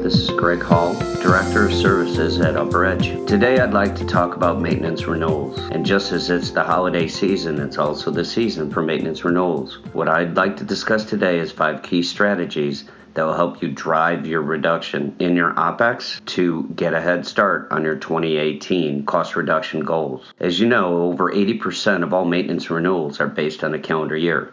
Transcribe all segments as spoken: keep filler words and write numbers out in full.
This is Greg Hall, Director of Services at Upper Edge. Today I'd like to talk about maintenance renewals. And just as it's the holiday season, it's also the season for maintenance renewals. What I'd like to discuss today is five key strategies that will help you drive your reduction in your OPEX to get a head start on your twenty eighteen cost reduction goals. As you know, over eighty percent of all maintenance renewals are based on a calendar year.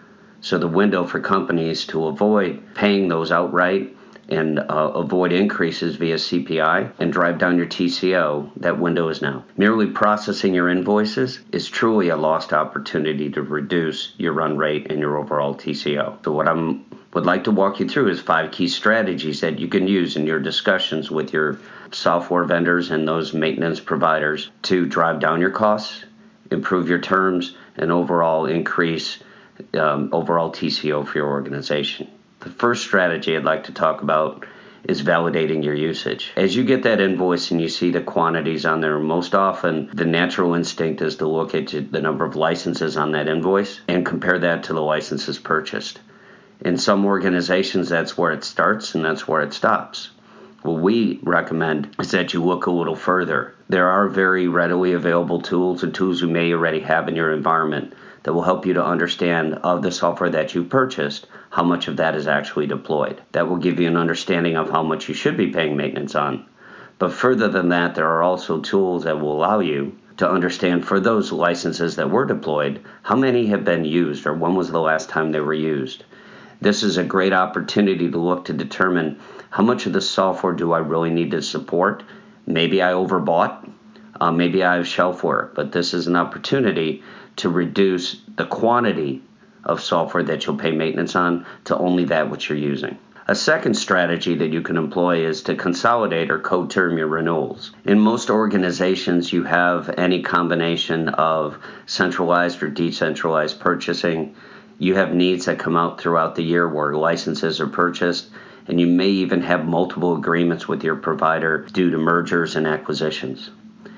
So the window for companies to avoid paying those outright and uh, avoid increases via C P I and drive down your T C O, that window is now. Merely processing your invoices is truly a lost opportunity to reduce your run rate and your overall T C O. So what I would like to walk you through is five key strategies that you can use in your discussions with your software vendors and those maintenance providers to drive down your costs, improve your terms, and overall increase um, overall T C O for your organization. The first strategy I'd like to talk about is validating your usage. As you get that invoice and you see the quantities on there, most often the natural instinct is to look at the number of licenses on that invoice and compare that to the licenses purchased. In some organizations, that's where it starts and that's where it stops. What we recommend is that you look a little further. There are very readily available tools and tools you may already have in your environment that will help you to understand of the software that you purchased, how much of that is actually deployed. That will give you an understanding of how much you should be paying maintenance on. But further than that, there are also tools that will allow you to understand for those licenses that were deployed, how many have been used or when was the last time they were used. This is a great opportunity to look to determine how much of the software do I really need to support. Maybe I overbought, uh, maybe I have shelfware, but this is an opportunity to reduce the quantity of software that you'll pay maintenance on to only that which you're using. A second strategy that you can employ is to consolidate or co-term your renewals. In most organizations, you have any combination of centralized or decentralized purchasing. You have needs that come out throughout the year where licenses are purchased, and you may even have multiple agreements with your provider due to mergers and acquisitions.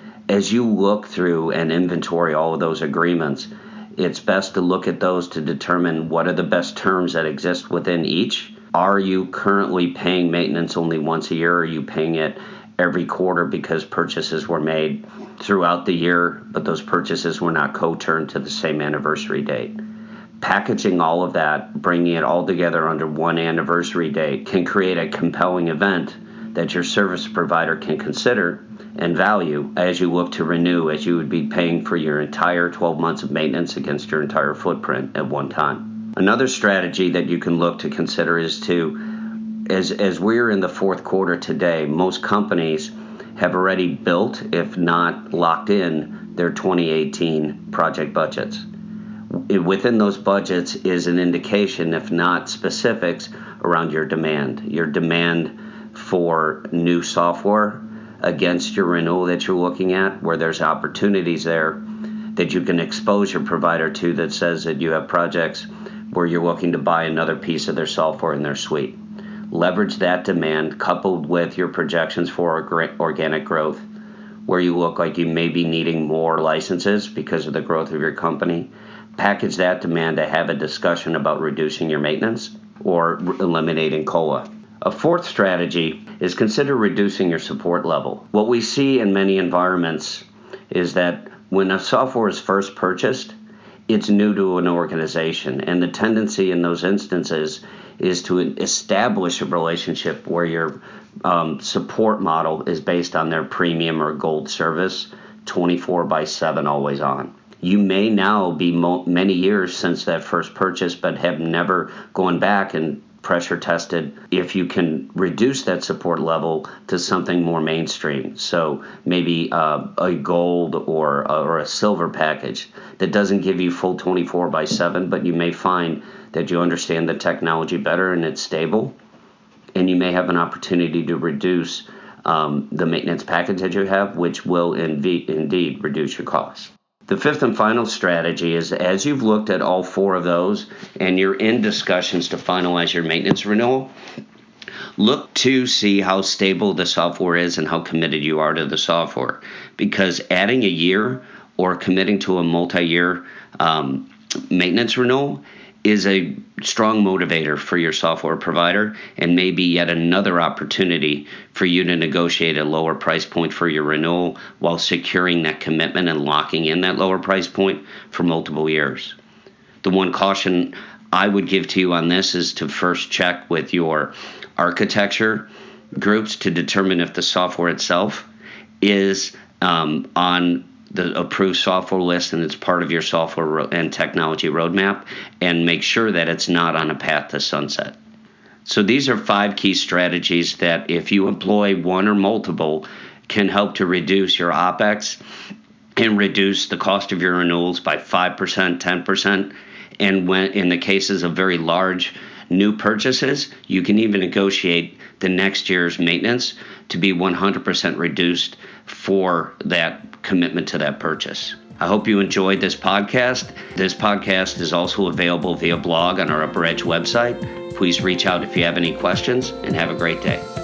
As you look through and inventory all of those agreements, it's best to look at those to determine what are the best terms that exist within each. Are you currently paying maintenance only once a year? Or are you paying it every quarter because purchases were made throughout the year, but those purchases were not co-termed to the same anniversary date? Packaging all of that, bringing it all together under one anniversary date can create a compelling event that your service provider can consider and value as you look to renew, as you would be paying for your entire twelve months of maintenance against your entire footprint at one time. Another strategy that you can look to consider is to, as, as we're in the fourth quarter today, most companies have already built, if not locked in, their twenty eighteen project budgets. Within those budgets is an indication, if not specifics, around your demand. Your demand for new software against your renewal that you're looking at, where there's opportunities there that you can expose your provider to that says that you have projects where you're looking to buy another piece of their software in their suite. Leverage that demand coupled with your projections for organic growth, where you look like you may be needing more licenses because of the growth of your company. Package that demand to have a discussion about reducing your maintenance or eliminating C O L A. A fourth strategy is consider reducing your support level. What we see in many environments is that when a software is first purchased, it's new to an organization, and the tendency in those instances is to establish a relationship where your um, support model is based on their premium or gold service, twenty-four by seven, always on. You may now be mo- many years since that first purchase, but have never gone back and pressure tested if you can reduce that support level to something more mainstream. So maybe uh, a gold or, or a silver package that doesn't give you full twenty-four by seven, but you may find that you understand the technology better and it's stable, and you may have an opportunity to reduce um, the maintenance package that you have, which will inv- indeed reduce your costs. The fifth and final strategy is, as you've looked at all four of those and you're in discussions to finalize your maintenance renewal, look to see how stable the software is and how committed you are to the software. Because adding a year or committing to a multi-year um, maintenance renewal is a strong motivator for your software provider and maybe yet another opportunity for you to negotiate a lower price point for your renewal while securing that commitment and locking in that lower price point for multiple years. The one caution I would give to you on this is to first check with your architecture groups to determine if the software itself is um, on the approved software list and it's part of your software ro- and technology roadmap, and make sure that it's not on a path to sunset. So these are five key strategies that, if you employ one or multiple, can help to reduce your OpEx and reduce the cost of your renewals by five percent, ten percent. And when in the cases of very large new purchases, you can even negotiate the next year's maintenance to be one hundred percent reduced for that commitment to that purchase. I hope you enjoyed this podcast. This podcast is also available via blog on our Upper Edge website. Please reach out if you have any questions, and have a great day.